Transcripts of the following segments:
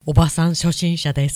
おばさん初心者です。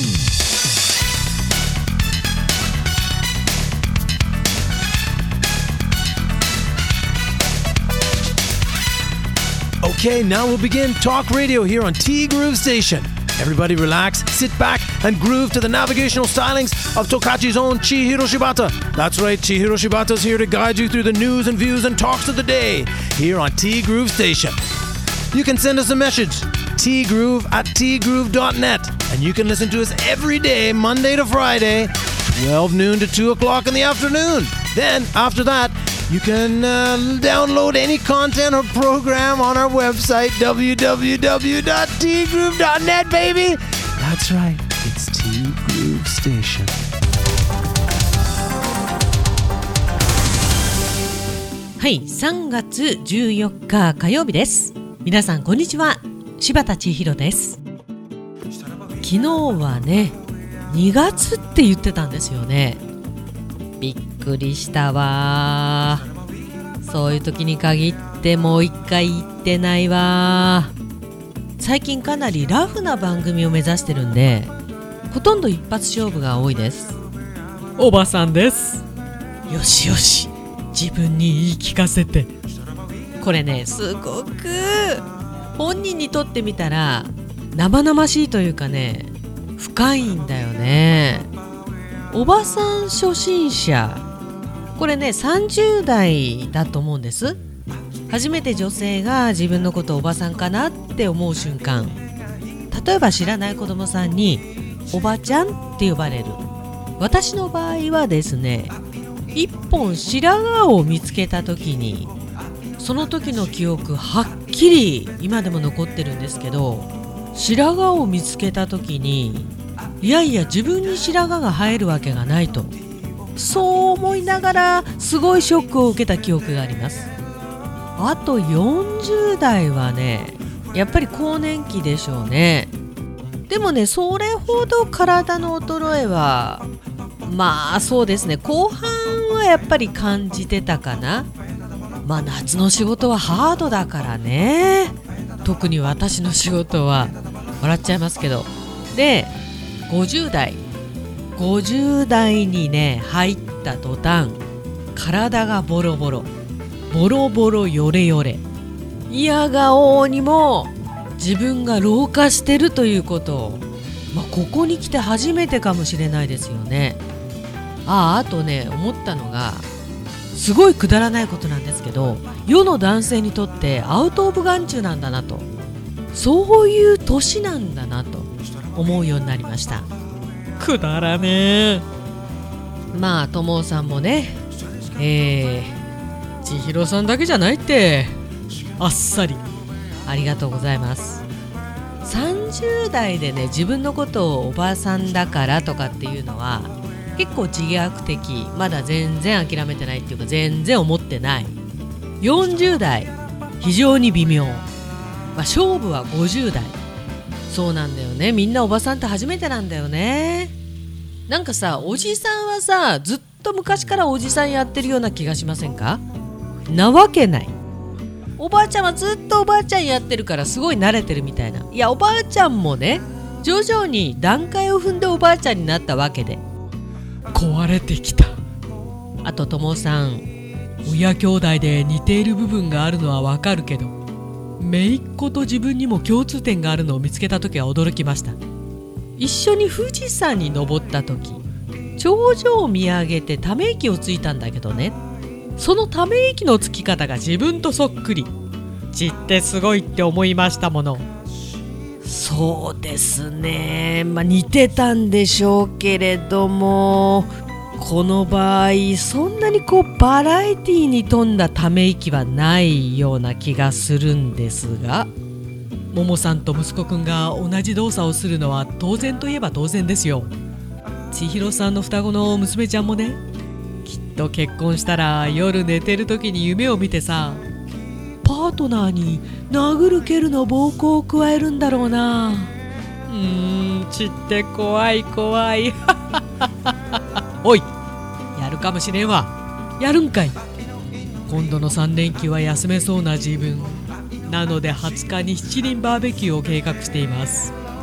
Okay, now we'll begin Talk Radio here on T Groove Station. Everybody relax, sit back, and groove to the navigational stylings of Tokachi's own Chihiro Shibata. That's right, Chihiro Shibata's here to guide you through the news and views and talks of the day here on T Groove Station. You can send us a message, tgroove@tgroove.net, and you can listen to us every day, Monday to Friday, 12 noon to 2 o'clock in the afternoon. Then, after that, you can download any content or program on our website, www.tgroove.net, baby. That's right, it's T Groove Station. はい、3月14日火曜日です。皆さんこんにちは、柴田千尋です。昨日はね、2月って言ってたんですよね。びっくりしたわ。そういう時に限ってもう一回言ってないわ。最近かなりラフな番組を目指してるんで、ほとんど一発勝負が多いです。おばさんです。よしよし、自分に言い聞かせて。これね、すごく本人にとってみたら生々しいというかね、深いんだよね。おばさん初心者、これね30代だと思うんです。初めて女性が自分のことをおばさんかなって思う瞬間、例えば知らない子供さんにおばちゃんって呼ばれる。私の場合はですね、一本白髪を見つけた時に、その時の記憶はっきり今でも残ってるんですけど、白髪を見つけた時に、いやいや自分に白髪が生えるわけがないと、そう思いながらすごいショックを受けた記憶があります。あと40代はね、やっぱり更年期でしょうね。でもね、それほど体の衰えはまあそうですね、後半はやっぱり感じてたかな。まあ夏の仕事はハードだからね、特に私の仕事は。笑っちゃいますけど。で50代にね入った途端、体がボロボロヨレヨレ、いやが応にも自分が老化してるということを、ここに来て初めてかもしれないですよね。あとね、思ったのが、すごいくだらないことなんですけど、世の男性にとってアウトオブ眼中なんだなと、そういう年なんだなと思うようになりました。くだらねえ。ともさんもね、千尋さんだけじゃないって、あっさりありがとうございます。30代でね、自分のことをおばさんだからとかっていうのは結構自虐的。まだ全然諦めてないっていうか、全然思ってない。40代非常に微妙。勝負は50代。そうなんだよね、みんなおばさんって初めてなんだよね。なんかさ、おじさんはさ、ずっと昔からおじさんやってるような気がしませんか？なわけない。おばあちゃんはずっとおばあちゃんやってるからすごい慣れてるみたいな。いや、おばあちゃんもね、徐々に段階を踏んでおばあちゃんになったわけで、壊れてきた。あとともさん、親兄弟で似ている部分があるのはわかるけど、姪っ子と自分にも共通点があるのを見つけた時は驚きました。一緒に富士山に登った時、頂上を見上げてため息をついたんだけどね、そのため息のつき方が自分とそっくり。血ってすごいって思いましたもの。そうですね、似てたんでしょうけれども、この場合そんなにバラエティに富んだため息はないような気がするんですが、ももさんと息子くんが同じ動作をするのは当然といえば当然ですよ。千尋さんの双子の娘ちゃんもね、きっと結婚したら夜寝てる時に夢を見てさ、パートナーに殴る蹴るの暴行を加えるんだろうな。血って怖い怖いおい、やるかもしれんわ。やるんかい。今度の3連休は休めそうな自分なので、20日に七輪バーベキューを計画しています。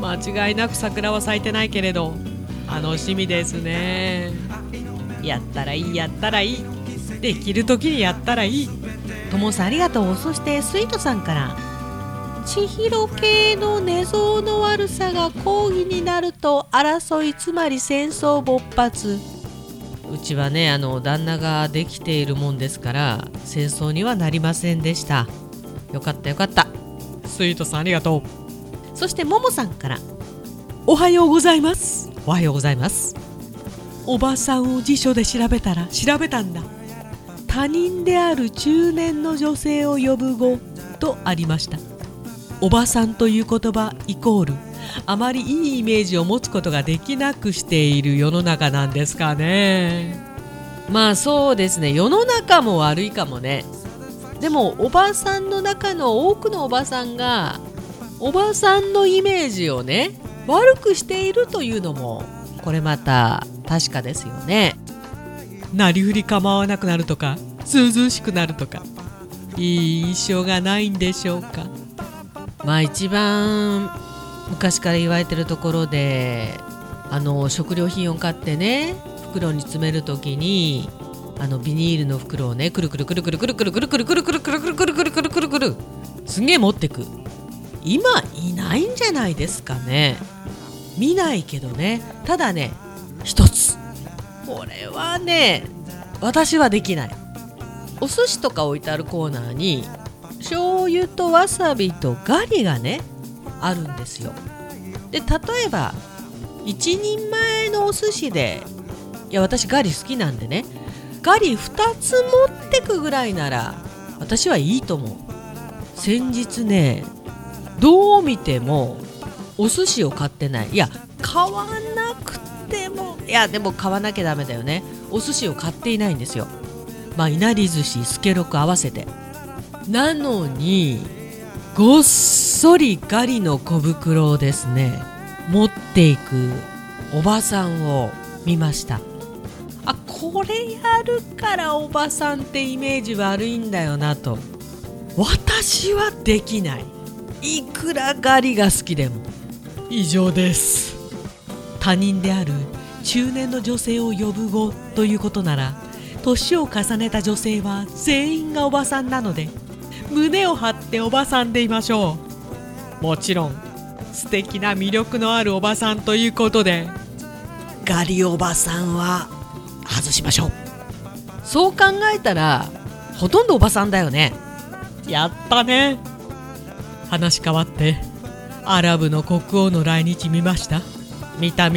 間違いなく桜は咲いてないけれど楽しみですね。やったらいいやったらいい、できる時にやったらいい。ともさんありがとう。そしてスイートさんから、千尋系の寝相の悪さが抗議になると争い、つまり戦争勃発。うちはね旦那ができているもんですから戦争にはなりませんでした。よかったよかった。スイートさんありがとう。そしてももさんから、おはようございます。おはようございます。おばさんを辞書で調べたんだ。他人である中年の女性を呼ぶ語とありました。おばさんという言葉イコールあまりいいイメージを持つことができなくしている世の中なんですかね。まあそうですね、世の中も悪いかもね。でもおばさんの中の多くのおばさんがおばさんのイメージをね悪くしているというのもこれまた確かですよね。なりふり構わなくなるとか涼しくなるとかいい印象がないんでしょうか。まあ一番昔から言われてるところで食料品を買ってね袋に詰めるときにビニールの袋をねくるくるくるくるくるくるくるくるくるくるくるくるくるくるくるくるくるすげえ持ってく。今いないんじゃないですかね。見ないけどね。ただね一つこれはね私はできない。お寿司とか置いてあるコーナーに醤油とわさびとガリがねあるんですよ。で例えば一人前のお寿司でいや私ガリ好きなんでねガリ2つ持ってくぐらいなら私はいいと思う。先日ねどう見てもお寿司を買ってない。いや買わなくてもいやでも買わなきゃダメだよね。お寿司を買っていないんですよ。まあいなり寿司スケロク合わせて。なのにごっそりガリの小袋をですね持っていくおばさんを見ました。あ、これやるからおばさんってイメージ悪いんだよなと。私はできない。いくらガリが好きでも。以上です。他人である中年の女性を呼ぶ語ということなら年を重ねた女性は全員がおばさんなので胸を張っておばさんでいましょう。もちろん素敵な魅力のあるおばさんということでガリおばさんは外しましょう。そう考えたらほとんどおばさんだよね。やったね。話変わってアラブの国王の来日見ました？見た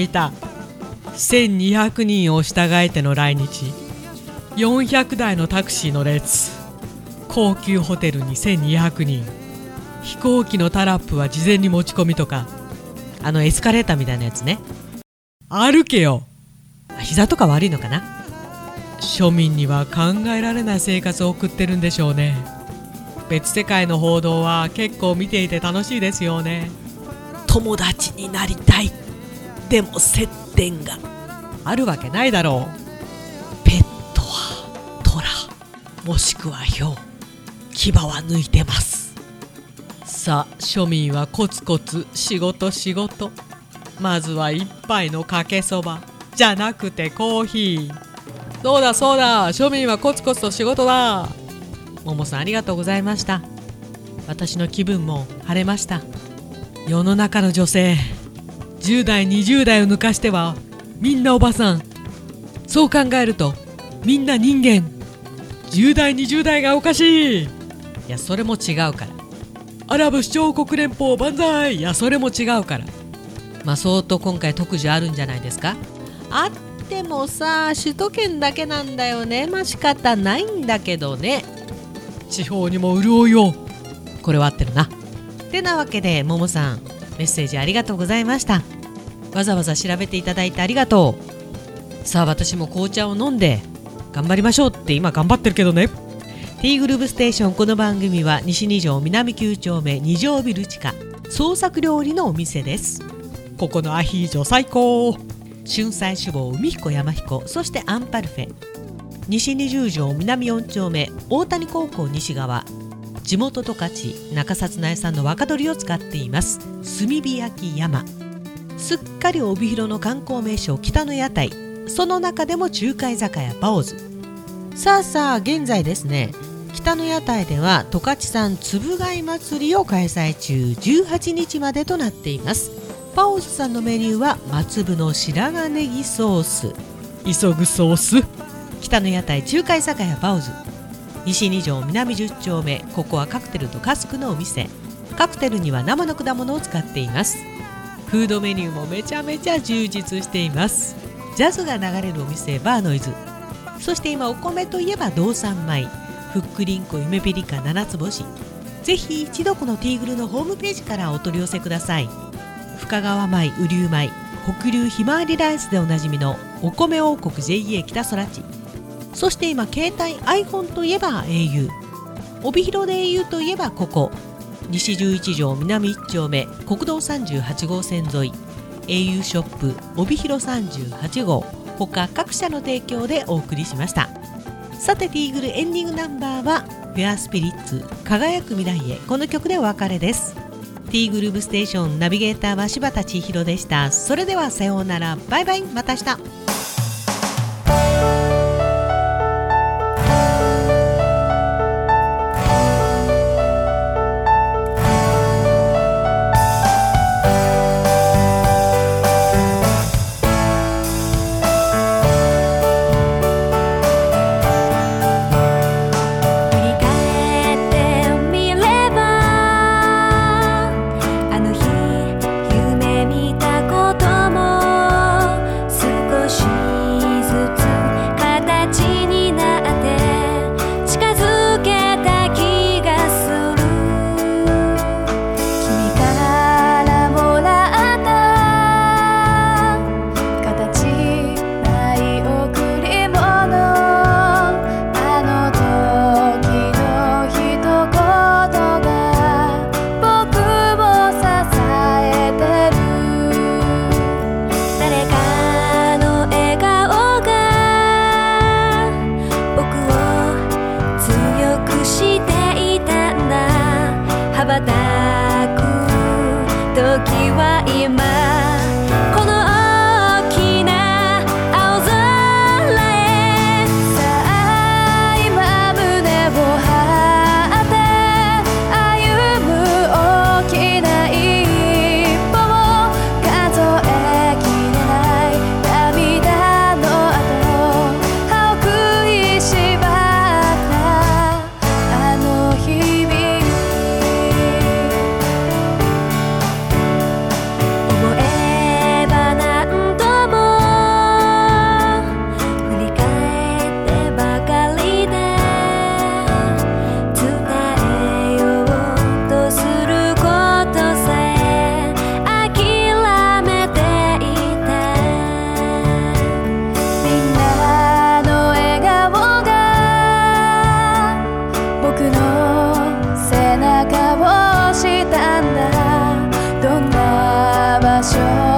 1200人を従えての来日、400台のタクシーの列、高級ホテルに1200人、飛行機のタラップは事前に持ち込みとか、エスカレーターみたいなやつね。歩けよ。膝とか悪いのかな。庶民には考えられない生活を送ってるんでしょうね。別世界の報道は結構見ていて楽しいですよね。友達になりたい。でも接点があるわけないだろう。ペットはトラもしくはヒョウ、牙は抜いてます。さあ庶民はコツコツ仕事。まずは一杯のかけそばじゃなくてコーヒー。そうだ庶民はコツコツと仕事だ。ももさんありがとうございました。私の気分も晴れました。世の中の女性10代20代を抜かしてはみんなおばさん。そう考えるとみんな人間。10代20代がおかしい。いやそれも違うから。アラブ首長国連邦万歳。いやそれも違うから。まあ相当今回特需あるんじゃないですか。あってもさ首都圏だけなんだよね。まあ仕方ないんだけどね。地方にも潤いを。これは合ってるな。てなわけでももさんメッセージありがとうございました。わざわざ調べていただいてありがとう。さあ私も紅茶を飲んで頑張りましょうって今頑張ってるけどね。T グループステーション。この番組は西2条南9丁目2条ビル地下創作料理のお店です。ここのアヒージョ最高。春菜志望海彦山彦、そしてアンパルフェ。西20条南4丁目大谷高校西側地元十勝中札内産の若鶏を使っています。炭火焼き山、すっかり帯広の観光名所北の屋台、その中でも中華居酒屋パオズ。さあ現在ですね、北の屋台では十勝産つぶ貝祭りを開催中、18日までとなっています。パオズさんのメニューは松ぶの白髪ネギソース、急ぐソース。北の屋台中華居酒屋パオズ、西2条南10丁目。ここはカクテルとカスクのお店。カクテルには生の果物を使っています。フードメニューもめちゃめちゃ充実しています。ジャズが流れるお店バーノイズ。そして今お米といえば道産米、ふっくりんこ夢ピリカ七つ星。ぜひ一度このティーグルのホームページからお取り寄せください。深川米、雨竜米、北流ひまわりライスでおなじみのお米王国 JA 北空地。そして今携帯 iPhone といえば au、 帯広で au といえばここ西11条南1丁目国道38号線沿い au ショップ帯広38号、他各社の提供でお送りしました。さてティーグルエンディングナンバーはフェアスピリッツ輝く未来へ、この曲でお別れです。ティーグルーブステーションナビゲーターは柴田千尋でした。それではさようなら、バイバイ、また明日。 羽ばたく時は今、この大きな青空へ。さあ今胸を張って歩む大きな一歩を数えきれない涙の後、歯を食いしばったあの日々、背中を押したんだ。どんな場所